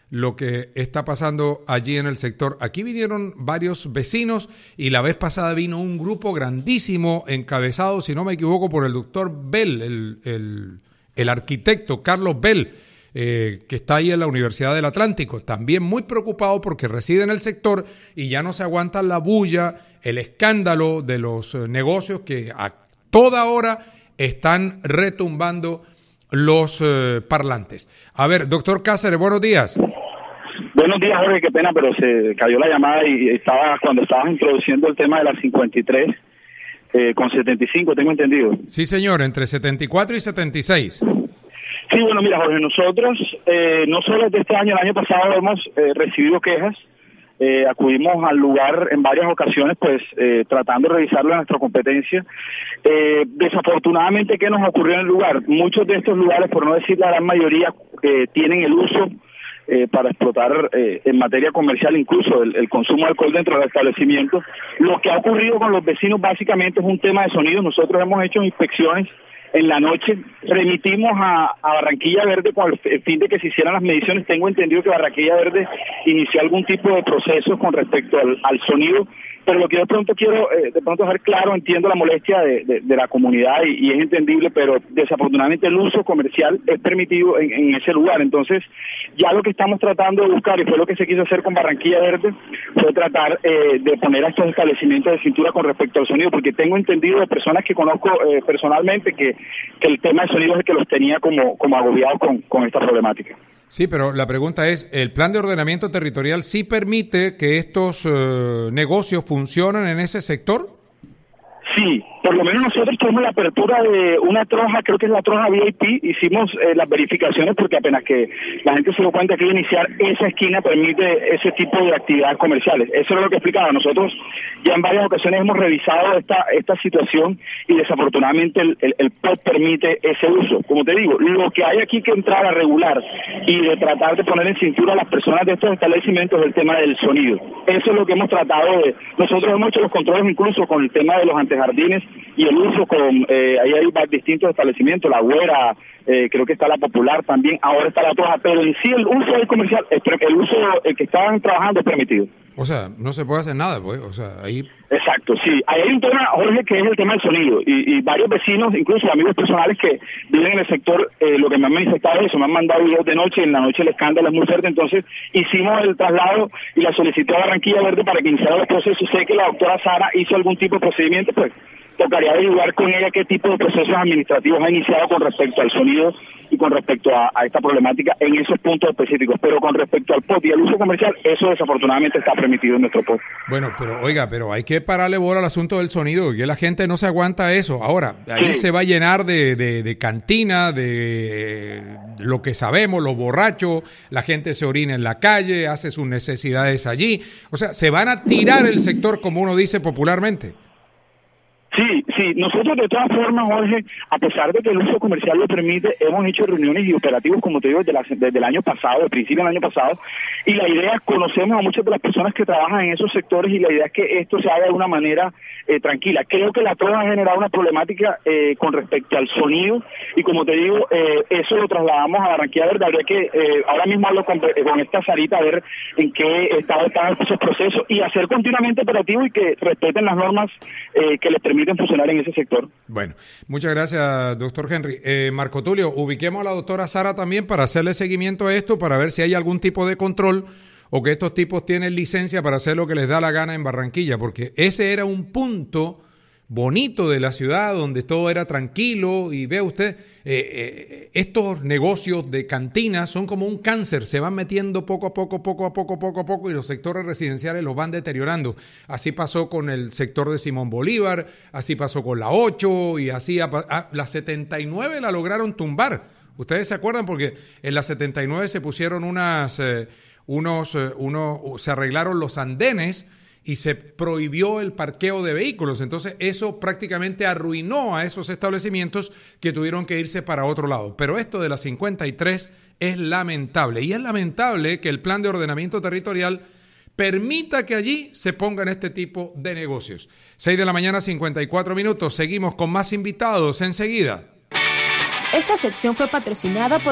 lo que está pasando allí en el sector. Aquí vinieron varios vecinos y la vez pasada vino un grupo grandísimo encabezado, si no me equivoco, por el doctor Bell, el arquitecto Carlos Bell, que está ahí en la Universidad del Atlántico, también muy preocupado porque reside en el sector y ya no se aguanta la bulla, el escándalo de los negocios que a toda hora están retumbando los parlantes. A ver, doctor Cáceres, buenos días. Buenos días, Jorge, qué pena, pero se cayó la llamada y cuando estabas introduciendo el tema de las 53 con 75, tengo entendido. Sí, señor, entre 74 y 76. Sí, bueno, mira, Jorge, nosotros no solo desde este año, el año pasado hemos recibido quejas, acudimos al lugar en varias ocasiones, pues tratando de revisarlo en nuestra competencia. Desafortunadamente, ¿qué nos ocurrió en el lugar? Muchos de estos lugares, por no decir la gran mayoría, tienen el uso para explotar en materia comercial incluso el consumo de alcohol dentro del establecimiento. Lo que ha ocurrido con los vecinos básicamente es un tema de sonido. Nosotros hemos hecho inspecciones en la noche, remitimos a Barranquilla Verde con el fin de que se hicieran las mediciones. Tengo entendido que Barranquilla Verde inició algún tipo de proceso con respecto al sonido, pero lo que yo de pronto quiero dejar claro, entiendo la molestia de la comunidad y es entendible, pero desafortunadamente el uso comercial es permitido en ese lugar. Entonces, ya lo que estamos tratando de buscar, y fue lo que se quiso hacer con Barranquilla Verde, fue tratar de poner a estos establecimientos de cintura con respecto al sonido, porque tengo entendido de personas que conozco personalmente que el tema de sonido es el que los tenía como agobiados con esta problemática. Sí, pero la pregunta es, ¿el plan de ordenamiento territorial sí permite que estos negocios funcionen en ese sector? Sí, por lo menos nosotros tuvimos la apertura de una troja, creo que es la troja VIP, hicimos las verificaciones porque apenas que la gente se dio cuenta que iniciar esa esquina permite ese tipo de actividades comerciales. Eso es lo que explicaba. Nosotros ya en varias ocasiones hemos revisado esta situación y desafortunadamente el POT permite ese uso. Como te digo, lo que hay aquí que entrar a regular y de tratar de poner en cintura a las personas de estos establecimientos es el tema del sonido. Eso es lo que hemos tratado de... Nosotros hemos hecho los controles incluso con el tema de los antejardines y el uso ahí hay distintos establecimientos, La Güera, creo que está La Popular también, ahora está La Troja, pero en sí el uso del comercial, el uso que estaban trabajando es permitido. O sea, no se puede hacer nada, pues, o sea, ahí... Exacto, sí. Ahí hay un tema, Jorge, que es el tema del sonido, y varios vecinos, incluso amigos personales que viven en el sector, lo que me han manifestado es eso, me han mandado videos de noche, en la noche el escándalo es muy fuerte, entonces hicimos el traslado y la solicité a Barranquilla Verde para que iniciara los procesos. Sé que la doctora Sara hizo algún tipo de procedimiento, pues tocaría averiguar con ella qué tipo de procesos administrativos ha iniciado con respecto al sonido y con respecto a esta problemática en esos puntos específicos, pero con respecto al POT y al uso comercial, eso desafortunadamente está permitido en nuestro POT. Bueno, pero oiga, pero hay que pararle bola al asunto del sonido, que la gente no se aguanta eso. Ahora, ahí sí se va a llenar de cantina, de lo que sabemos, los borrachos, la gente se orina en la calle, hace sus necesidades allí, o sea, se van a tirar el sector, como uno dice popularmente. Sí, nosotros de todas formas, Jorge, a pesar de que el uso comercial lo permite, hemos hecho reuniones y operativos, como te digo, desde el año pasado, el principio del año pasado, y la idea, conocemos a muchas de las personas que trabajan en esos sectores y la idea es que esto se haga de una manera tranquila. Creo que la troja ha generado una problemática con respecto al sonido y como te digo, eso lo trasladamos a Barranquilla Verde. Habría que, ahora mismo hablo con esta Sarita a ver en qué estado están esos procesos y hacer continuamente operativo y que respeten las normas que les permiten funcionar en ese sector. Bueno, muchas gracias, doctor Henry. Marco Tulio, ubiquemos a la doctora Sara también para hacerle seguimiento a esto, para ver si hay algún tipo de control o que estos tipos tienen licencia para hacer lo que les da la gana en Barranquilla, porque ese era un punto bonito de la ciudad donde todo era tranquilo y ve usted, estos negocios de cantinas son como un cáncer, se van metiendo poco a poco y los sectores residenciales los van deteriorando. Así pasó con el sector de Simón Bolívar, así pasó con la 8 y así la 79 la lograron tumbar. Ustedes se acuerdan porque en la 79 se pusieron se arreglaron los andenes y se prohibió el parqueo de vehículos. Entonces eso prácticamente arruinó a esos establecimientos que tuvieron que irse para otro lado. Pero esto de la 53 es lamentable. Y es lamentable que el plan de ordenamiento territorial permita que allí se pongan este tipo de negocios. 6 de la mañana, 54 minutos. Seguimos con más invitados enseguida. Esta sección fue patrocinada por